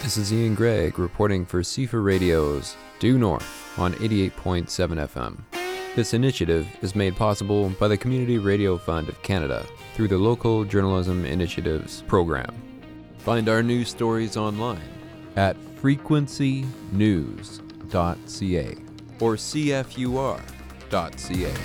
This is Ian Gregg reporting for CFA Radio's Due North on 88.7 FM. This initiative is made possible by the Community Radio Fund of Canada through the Local Journalism Initiatives program. Find our news stories online at frequencynews.ca or cfur.ca.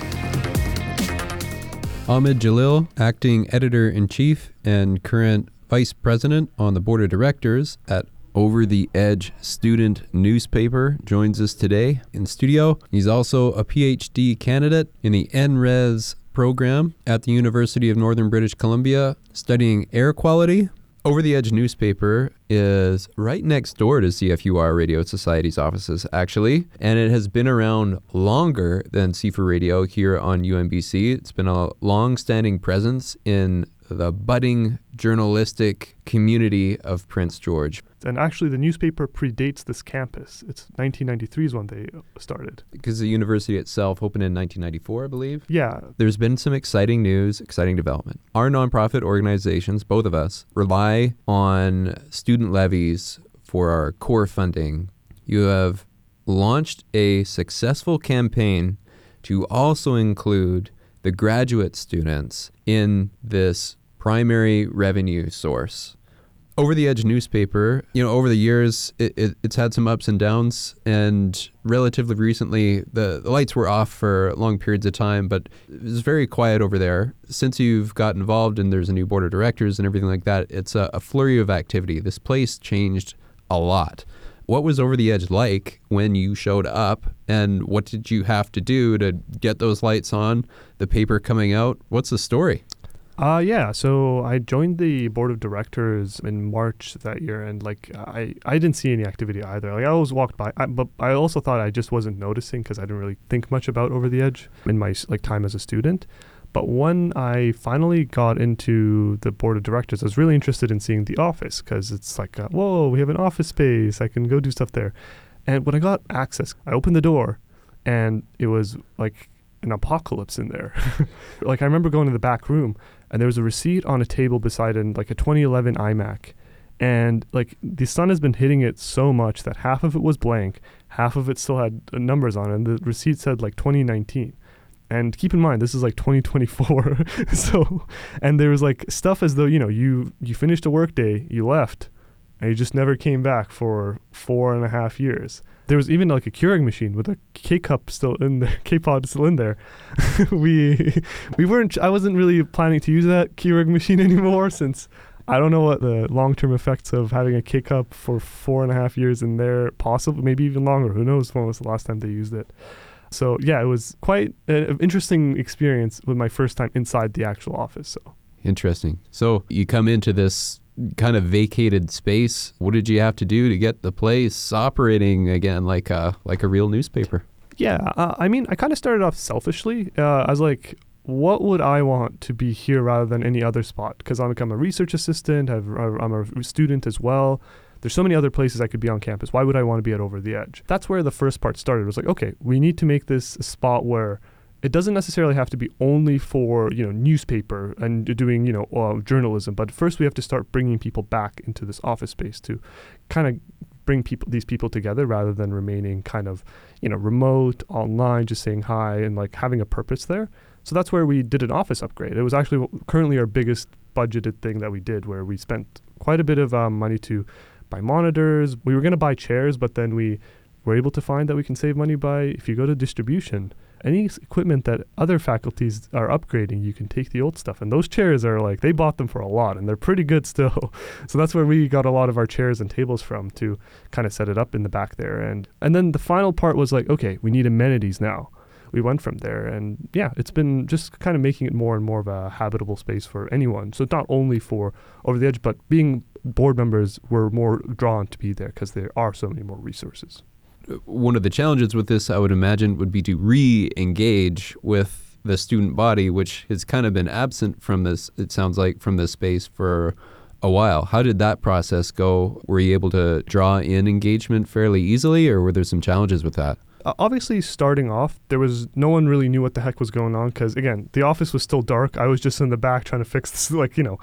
Ahmed Jalil, Acting Editor-in-Chief and current Vice President on the Board of Directors at Over the Edge student newspaper, joins us today in studio. He's also a PhD candidate in the NRES program at the University of Northern British Columbia, studying air quality. Over the Edge newspaper is right next door to CFUR Radio Society's offices, actually, and it has been around longer than CFA Radio here on UNBC. It's been a long-standing presence in the budding journalistic community of Prince George. And actually, the newspaper predates this campus. It's 1993 is when they started. Because the university itself opened in 1994, I believe? Yeah. There's been some exciting news, exciting development. Our nonprofit organizations, both of us, rely on student levies for our core funding. You have launched a successful campaign to also include the graduate students in this primary revenue source. Over the Edge newspaper, over the years, it's had some ups and downs, and relatively recently, the lights were off for long periods of time, but it was very quiet over there. Since you've got involved and there's a new board of directors and everything like that, it's a flurry of activity. This place changed a lot. What was Over the Edge like when you showed up, and what did you have to do to get those lights on, the paper coming out? What's the story? So I joined the board of directors in March that year, and I didn't see any activity either. I always walked by, but I also thought I just wasn't noticing because I didn't really think much about Over the Edge in my time as a student. But when I finally got into the board of directors, I was really interested in seeing the office because it's whoa, we have an office space. I can go do stuff there. And when I got access, I opened the door, and it was like an apocalypse in there. I remember going to the back room, and there was a receipt on a table beside it, a 2011 iMac. And the sun has been hitting it so much that half of it was blank, half of it still had numbers on it, and the receipt said 2019. And keep in mind, this is 2024. And there was stuff as though, you finished a work day, you left, and you just never came back for 4.5 years. There was even a Keurig machine with a K-cup still in there, K-pod still in there. I wasn't really planning to use that Keurig machine anymore, since I don't know what the long-term effects of having a K-cup for 4.5 years in there, possible, maybe even longer. Who knows when was the last time they used it. So yeah, it was quite an interesting experience with my first time inside the actual office. So interesting. So you come into this kind of vacated space. What did you have to do to get the place operating again like a real newspaper? Yeah, I kind of started off selfishly. I was what would I want to be here rather than any other spot? Because I'm a research assistant, I'm a student as well. There's so many other places I could be on campus. Why would I want to be at Over the Edge? That's where the first part started. It was okay, we need to make this a spot where it doesn't necessarily have to be only for, newspaper and doing, journalism. But first we have to start bringing people back into this office space to kind of bring these people together rather than remaining kind of, remote, online, just saying hi and having a purpose there. So that's where we did an office upgrade. It was actually currently our biggest budgeted thing that we did, where we spent quite a bit of money to buy monitors. We were going to buy chairs, but then we were able to find that we can save money by, if you go to distribution, any equipment that other faculties are upgrading, you can take the old stuff. And those chairs are they bought them for a lot, and they're pretty good still. So that's where we got a lot of our chairs and tables from to kind of set it up in the back there. And then the final part was okay, we need amenities now. We went from there, and yeah, it's been just kind of making it more and more of a habitable space for anyone. So not only for Over the Edge, but being board members were more drawn to be there because there are so many more resources. One of the challenges with this, I would imagine, would be to re-engage with the student body, which has kind of been absent from this, it sounds like, from this space for a while. How did that process go? Were you able to draw in engagement fairly easily, or were there some challenges with that? Obviously, starting off, no one really knew what the heck was going on because, again, the office was still dark. I was just in the back trying to fix this,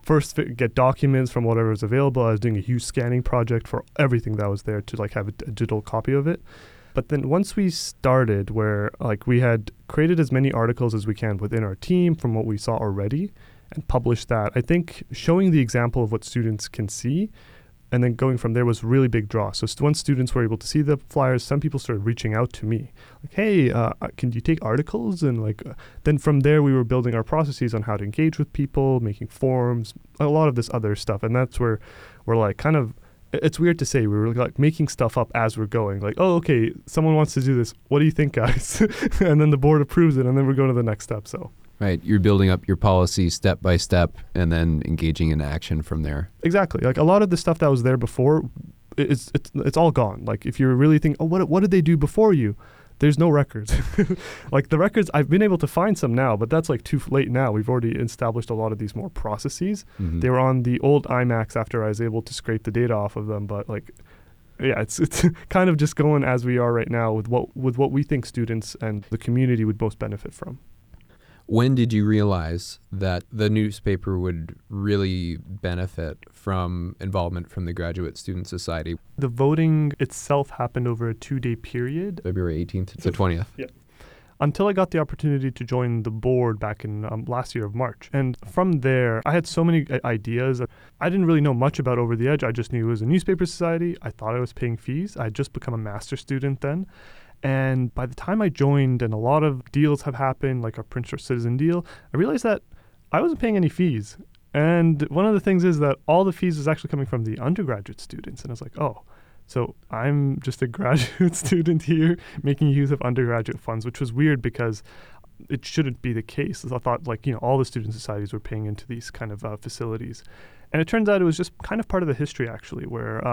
first get documents from whatever is available. I was doing a huge scanning project for everything that was there to like have a digital copy of it. But then once we started, where like we had created as many articles as we can within our team from what we saw already and published that, I think showing the example of what students can see and then going from there was really big draw. So once students were able to see the flyers, some people started reaching out to me like, hey, can you take articles? And like, then from there we were building our processes on how to engage with people, making forums, a lot of this other stuff. And that's where we're like kind of, it's weird to say, we were like making stuff up as we're going. Like, oh, okay, someone wants to do this. What do you think, guys? And then the board approves it, and then we're going to the next step. So Right. You're building up your policy step by step and then engaging in action from there. Exactly. Like a lot of the stuff that was there before, it's all gone. Like if you really think, oh, what did they do before you? There's no records. Like the records, I've been able to find some now, but that's like too late now. We've already established a lot of these more processes. Mm-hmm. They were on the old IMAX after I was able to scrape the data off of them. But like, yeah, it's kind of just going as we are right now with what we think students and the community would most benefit from. When did you realize that the newspaper would really benefit from involvement from the Graduate Student Society? The voting itself happened over a 2-day period. February 18th to 20th. Yeah. Until I got the opportunity to join the board back in last year of March. And from there, I had so many ideas. I didn't really know much about Over the Edge. I just knew it was a newspaper society. I thought I was paying fees. I had just become a master's student then. And by the time I joined and a lot of deals have happened, like our Prince George Citizen deal, I realized that I wasn't paying any fees. And one of the things is that all the fees is actually coming from the undergraduate students. And I was like, oh, so I'm just a graduate student here making use of undergraduate funds, which was weird because it shouldn't be the case. I thought all the student societies were paying into these kind of facilities. And it turns out it was just kind of part of the history actually, where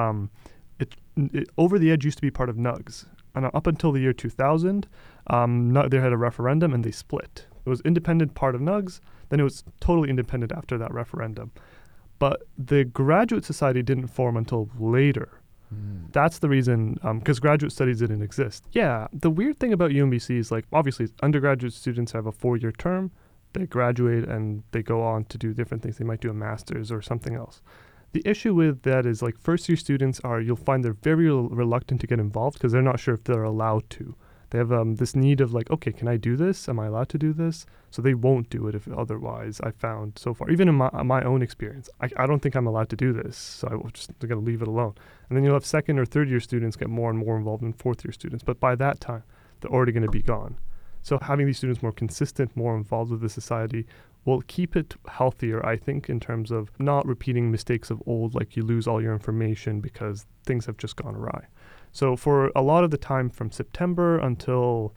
Over the Edge used to be part of NUGS. And up until the year 2000, they had a referendum and they split. It was independent part of NUGS, then it was totally independent after that referendum. But the Graduate Society didn't form until later. That's the reason, because graduate studies didn't exist. Yeah, the weird thing about UMBC is obviously undergraduate students have a 4-year term, they graduate and they go on to do different things. They might do a master's or something else. The issue with that is first year students you'll find they're very reluctant to get involved because they're not sure if they're allowed to. They have this need of okay, can I do this? Am I allowed to do this? So they won't do it if otherwise, I found so far. Even in my own experience, I don't think I'm allowed to do this, so I will just going to leave it alone. And then you'll have second or third year students get more and more involved than fourth year students. But by that time, they're already going to be gone. So having these students more consistent, more involved with the society will keep it healthier, I think, in terms of not repeating mistakes of old, like you lose all your information because things have just gone awry. So for a lot of the time from September until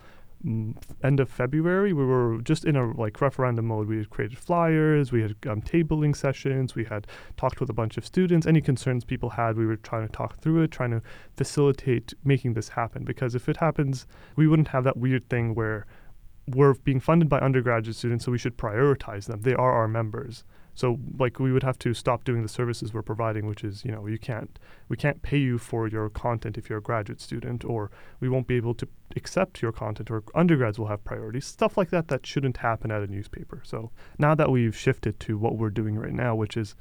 end of February, we were just in a referendum mode. We had created flyers, we had tabling sessions, we had talked with a bunch of students. Any concerns people had, we were trying to talk through it, trying to facilitate making this happen. Because if it happens, we wouldn't have that weird thing where we're being funded by undergraduate students, so we should prioritize them. They are our members. So we would have to stop doing the services we're providing, which is, we can't pay you for your content if you're a graduate student, or we won't be able to accept your content, or undergrads will have priorities, stuff like that shouldn't happen at a newspaper. So now that we've shifted to what we're doing right now, which is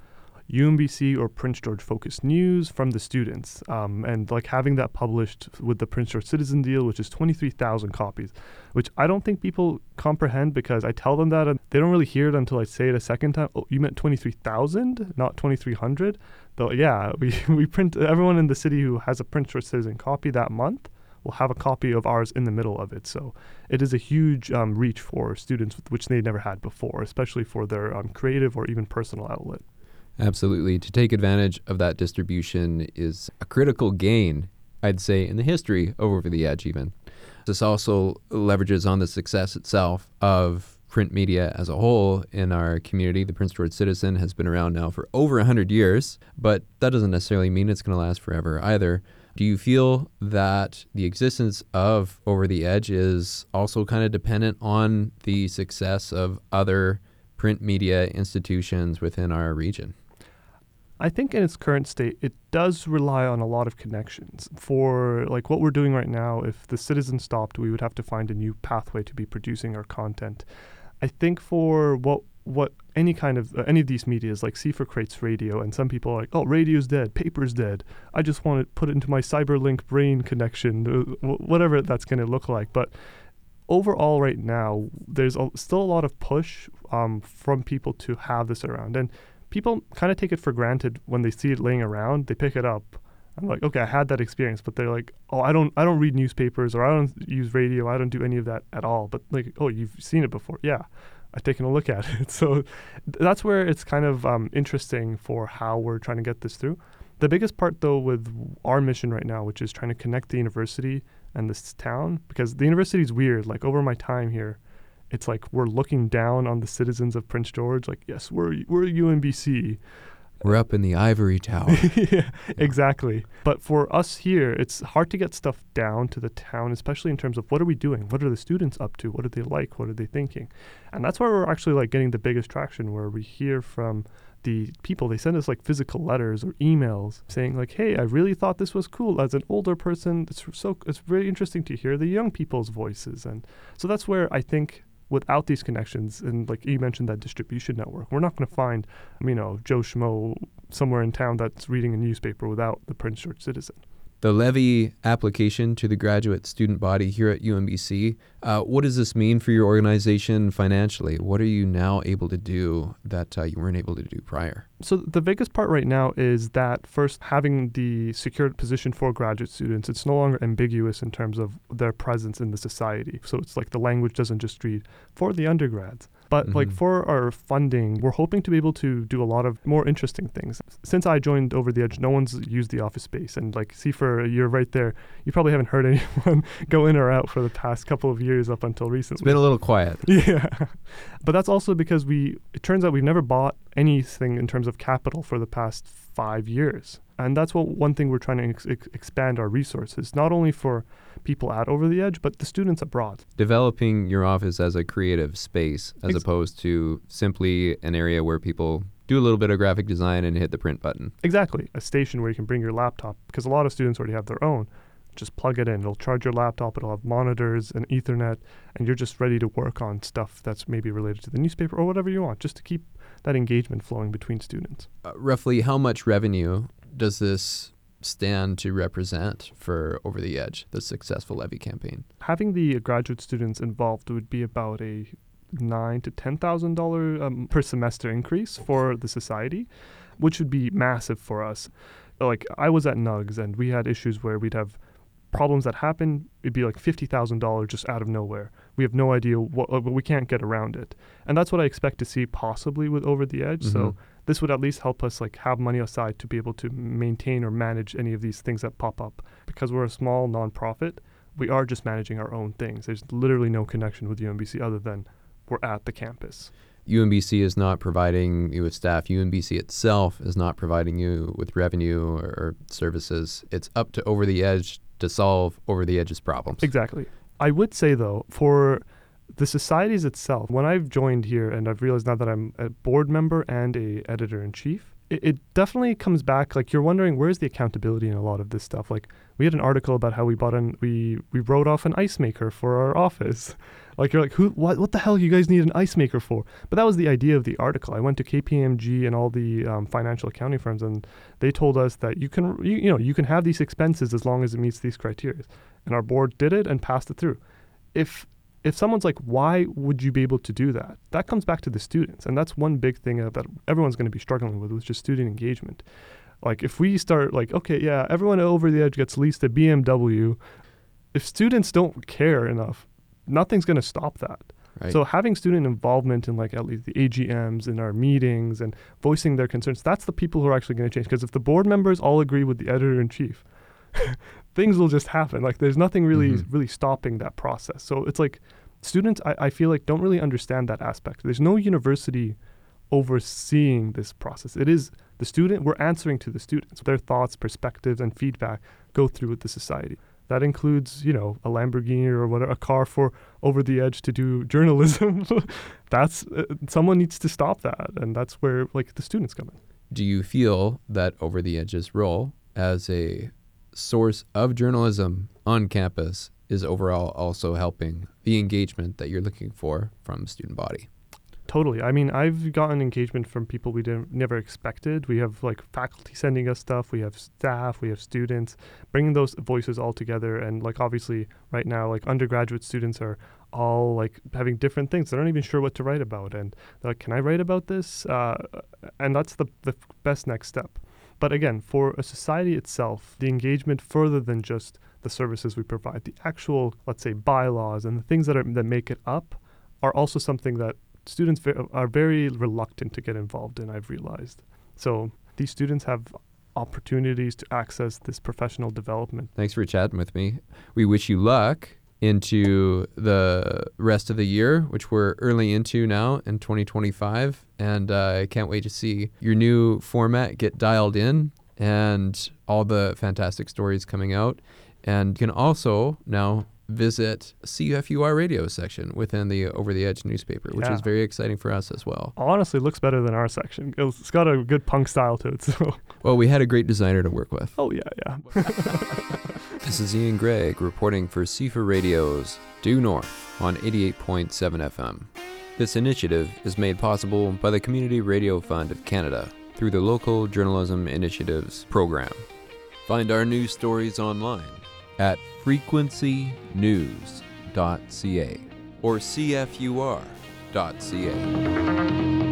UMBC or Prince George focused news from the students, and having that published with the Prince George Citizen deal, which is 23,000 copies, which I don't think people comprehend because I tell them that and they don't really hear it until I say it a second time. Oh, you meant 23,000, not 2,300? Though, yeah, we print, everyone in the city who has a Prince George Citizen copy that month will have a copy of ours in the middle of it. So it is a huge reach for students, which they never had before, especially for their creative or even personal outlet. Absolutely. To take advantage of that distribution is a critical gain, I'd say, in the history of Over the Edge even. This also leverages on the success itself of print media as a whole in our community. The Prince George Citizen has been around now for over 100 years, but that doesn't necessarily mean it's going to last forever either. Do you feel that the existence of Over the Edge is also kind of dependent on the success of other print media institutions within our region? I think in its current state, it does rely on a lot of connections. For what we're doing right now, if the Citizen stopped, we would have to find a new pathway to be producing our content. I think for what what any of these medias, like CIFOR creates radio, and some people are like, oh, radio's dead, paper's dead. I just want to put it into my Cyberlink brain connection, whatever that's going to look like. But overall, right now, there's still a lot of push from people to have this around, and people kind of take it for granted when they see it laying around. They pick it up. I'm like, okay, I had that experience, but they're like, oh, I don't read newspapers, or I don't use radio, I don't do any of that at all. But like, oh, you've seen it before? Yeah, I've taken a look at it. So that's where it's kind of interesting for how we're trying to get this through. The biggest part, though, with our mission right now, which is trying to connect the university and this town, because the university is weird. Like, over my time here, it's like we're looking down on the citizens of Prince George. Like, yes, we're UNBC. We're up in the ivory tower. Yeah, exactly. But for us here, it's hard to get stuff down to the town, especially in terms of what are we doing? What are the students up to? What are they like? What are they thinking? And that's where we're actually like getting the biggest traction, where we hear from the people. They send us like physical letters or emails saying like, hey, I really thought this was cool. As an older person, it's really interesting to hear the young people's voices. And so that's where I think without these connections, and like you mentioned, that distribution network, we're not going to find, Joe Schmo somewhere in town that's reading a newspaper without the Prince George Citizen. The levy application to the graduate student body here at UNBC, what does this mean for your organization financially? What are you now able to do that you weren't able to do prior? So the biggest part right now is that first, having the secured position for graduate students, it's no longer ambiguous in terms of their presence in the society. So it's like the language doesn't just read for the undergrads. But like for our funding, we're hoping to be able to do a lot of more interesting things. Since I joined Over the Edge, no one's used the office space. And like CIFOR, you're right there. You probably haven't heard anyone go in or out for the past couple of years up until recently. It's been a little quiet. Yeah. But that's also because it turns out we've never bought anything in terms of capital for the past 5 years. And that's one thing we're trying to expand our resources, not only for people at Over the Edge, but the students abroad. Developing your office as a creative space as opposed to simply an area where people do a little bit of graphic design and hit the print button. Exactly. A station where you can bring your laptop, because a lot of students already have their own. Just plug it in. It'll charge your laptop. It'll have monitors and Ethernet, and you're just ready to work on stuff that's maybe related to the newspaper or whatever you want, just to keep that engagement flowing between students. Roughly how much revenue does this stand to represent for Over the Edge, the successful levy campaign? Having the graduate students involved would be about a $9,000 to $10,000 per semester increase for the society, which would be massive for us. Like, I was at NUGS, and we had issues where we'd have problems that happen. It'd be like $50,000 just out of nowhere. We have no idea but we can't get around it. And that's what I expect to see possibly with Over the Edge. So this would at least help us like have money aside to be able to maintain or manage any of these things that pop up. Because we're a small nonprofit, we are just managing our own things. There's literally no connection with UNBC other than we're at the campus. UNBC is not providing you with staff. UNBC itself is not providing you with revenue or services. It's up to Over the Edge to solve Over the Edge's problems. Exactly. I would say, though, for the societies itself, when I've joined here and I've realized now that I'm a board member and a editor-in-chief, it definitely comes back, like you're wondering where's the accountability in a lot of this stuff. Like we had an article about how we wrote off an ice maker for our office. Like you're like, what the hell you guys need an ice maker for? But that was the idea of the article. I went to KPMG and all the financial accounting firms, and they told us that you can have these expenses as long as it meets these criteria. And our board did it and passed it through. If someone's like, why would you be able to do that? That comes back to the students. And that's one big thing that everyone's going to be struggling with, which is student engagement. Like if we start like, okay, yeah, everyone Over the Edge gets leased a BMW. If students don't care enough, nothing's going to stop that. Right. So having student involvement in like at least the AGMs in our meetings and voicing their concerns, that's the people who are actually going to change. Because if the board members all agree with the editor-in-chief, things will just happen. Like there's nothing really stopping that process. So it's like students, I feel like, don't really understand that aspect. There's no university overseeing this process. It is the student. We're answering to the students. Their thoughts, perspectives, and feedback go through with the society. That includes, a Lamborghini or whatever, a car for Over the Edge to do journalism. That's someone needs to stop that, and that's where like the students come in. Do you feel that Over the Edge's role as a source of journalism on campus is overall also helping the engagement that you're looking for from the student body? Totally. I mean, I've gotten engagement from people we never expected. We have like faculty sending us stuff. We have staff. We have students. Bringing those voices all together, and like obviously right now, like undergraduate students are all like having different things. They're not even sure what to write about, and they're like, "Can I write about this?" And that's the best next step. But again, for a society itself, the engagement further than just the services we provide, the actual, let's say, bylaws and the things that make it up, are also something that students are very reluctant to get involved in, I've realized. So these students have opportunities to access this professional development. Thanks for chatting with me. We wish you luck into the rest of the year, which we're early into now in 2025. And I can't wait to see your new format get dialed in and all the fantastic stories coming out. And you can also now visit CFUR radio section within the Over the Edge newspaper, which is very exciting for us as well. Honestly, looks better than our section. It's got a good punk style to it. So. Well, we had a great designer to work with. Oh, yeah. This is Ian Gregg reporting for CFUR Radio's Due North on 88.7 FM. This initiative is made possible by the Community Radio Fund of Canada through the Local Journalism Initiatives program. Find our news stories online at frequencynews.ca or cfur.ca.